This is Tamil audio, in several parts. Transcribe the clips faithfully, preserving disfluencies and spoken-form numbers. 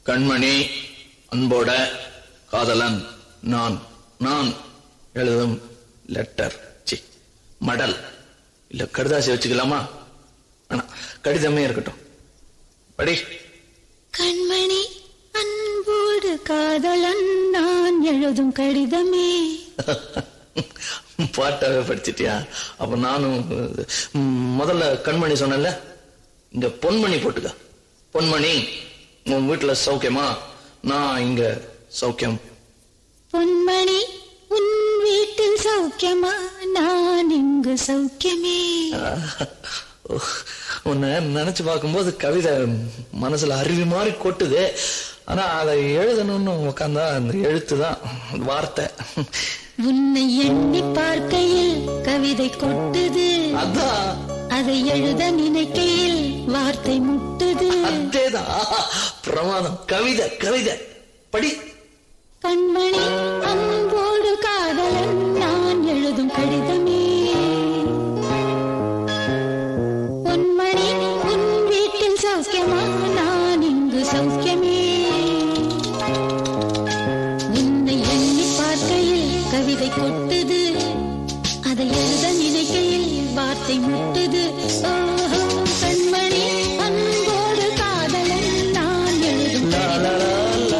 கண்மணி, அன்போட காதலன் நான் நான் எழுதும் லெட்டர், சி மடல் இல்ல கடுதாசி வச்சுக்கலாமா? ஆனா கடிதமே இருக்கட்டும். படி. கண்மணி, அன்போடு காதலன் நான் எழுதும் கடிதமே. பாட்டாவே படிச்சிட்டியா? அப்ப நானும் முதல்ல கண்மணி சொன்னல, இங்க பொன்மணி போட்டுக்க. பொன்மணி, உன் வீட்டுல சௌக்கியமா? நான் இங்க சௌக்கியம். பொன்மணி, உன் வீட்டில் சௌக்கியமா? நான் இங்கு சௌக்கியமே. உன்னை நினைச்சு பார்க்கும்போது கவிதை மனசுல அருவி மாதிரி கொட்டுது. ஆனா அதை எழுதணும்னு உட்காந்தா அந்த எழுத்துதான் வார்த்தை. உன்னை எண்ணி பார்க்கையில் கவிதை கொட்டுது, அதான் அதை எழுத நினைக்கையில் வார்த்தை முட்டுது. அதேதான் பிரமாதம். கவிதை கவிதை படி. கண்மணி, அன்போடு காதலன் நான் எழுதும் கடிதமே. பொன்மணி, உன் வீட்டில் சௌக்கியமா? நான் இங்கு சௌக்கியமே. உன்னை எண்ணி பார்க்கையில் கவிதை கொட்டுது, அதை எழுத நினைக்கையில் வார்த்தை முட்டுது. ஓஹோ, கண்மணி, அன்போடு காதலன் நான் எழுதும் கடிதமே.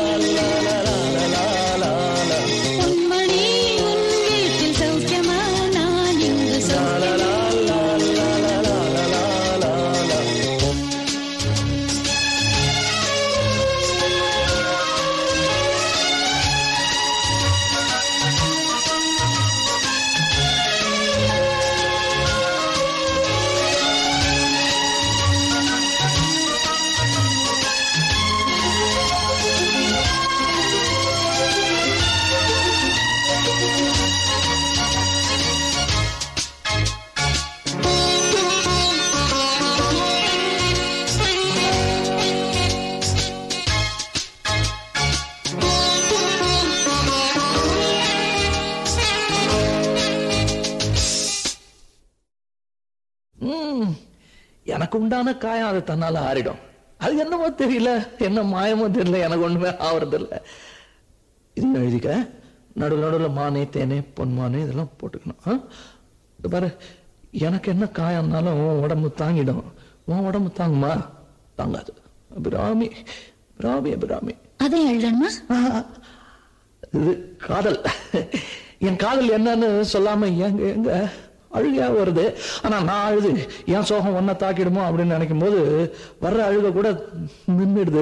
பொன்மணி, உன் வீட்டில் சௌக்கியமா? நான் இங்கு சௌக்கியமே. எனக்கு உண்டான காயம் அது தன்னால ஆறிடும். அது என்னமோ தெரியல, என்ன மாயமோ தெரியல, எனக்கு ஒண்ணுமே ஆவறது இல்ல. இது எழுதிக்க. நடுவில் நடுவில் மானே தேனே பொன்மானே இதெல்லாம் போட்டுக்கணும். பாரு, எனக்கு என்ன காயம்னாலும் உன் உடம்பு தாங்கிடும். உன் உடம்பு தாங்குமா? தாங்காது. அபிராமி அபிராமி அபிராமி. அதை எழுதணுமா? இது காதல். என் காதல் என்னன்னு சொல்லாம எங்க எங்க அழுகையா வருது. ஆனா நான் அழுது என் சோகம் ஒன்ன தாக்கிடுமோ அப்படின்னு நினைக்கும் போது வர்ற அழுக கூட நின்றுடுது.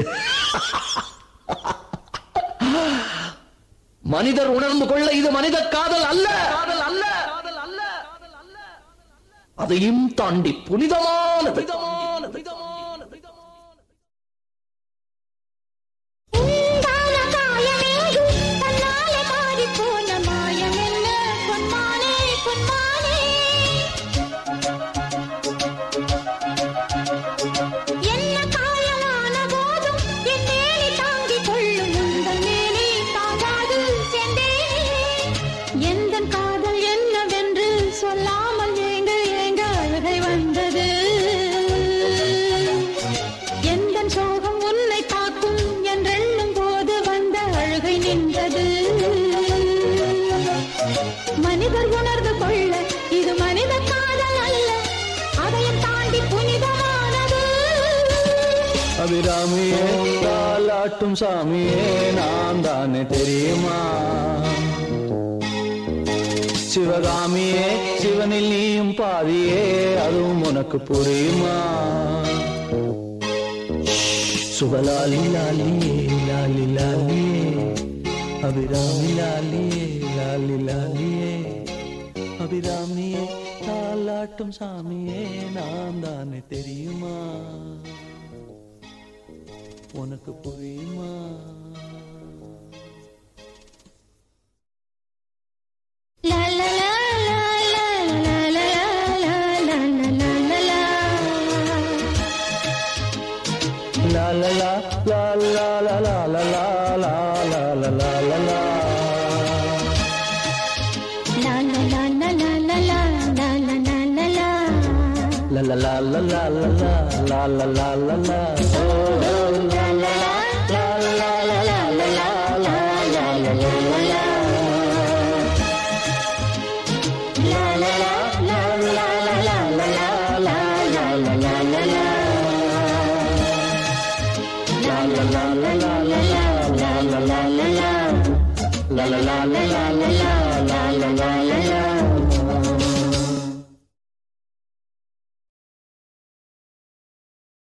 மனிதர் உணர்ந்து கொள்ள இது மனித காதல் அல்ல, காதல் அல்ல, அதையும் தாண்டி புனிதமானது. மனிதர் உணர்ந்து கொள்ள இது மனித காதல் அல்ல, அதையும் தாண்டி புனிதமானது. அபிராமியே, தாலாட்டும் சாமியே நான் தானே தெரியுமா? சிவகாமியே, சிவனில் நீயும் பாதியே, அதுவும் உனக்கு புரியுமா? சுபலாலி லாலியே லாலி லாலியே, அபிராமி லாலியே லாலி லாலியே, அபிராமியே தாலாட்டும் சாமியே நான் தானே தெரியுமா? உனக்கு புரியுமா? லா லா லா லா லா லா லா லா லா லா லா லா la la la la la la la la la la la la la la la La la la la la la la la la la la la. Oh, la la la la la la la la la la la la la la la la la la la la la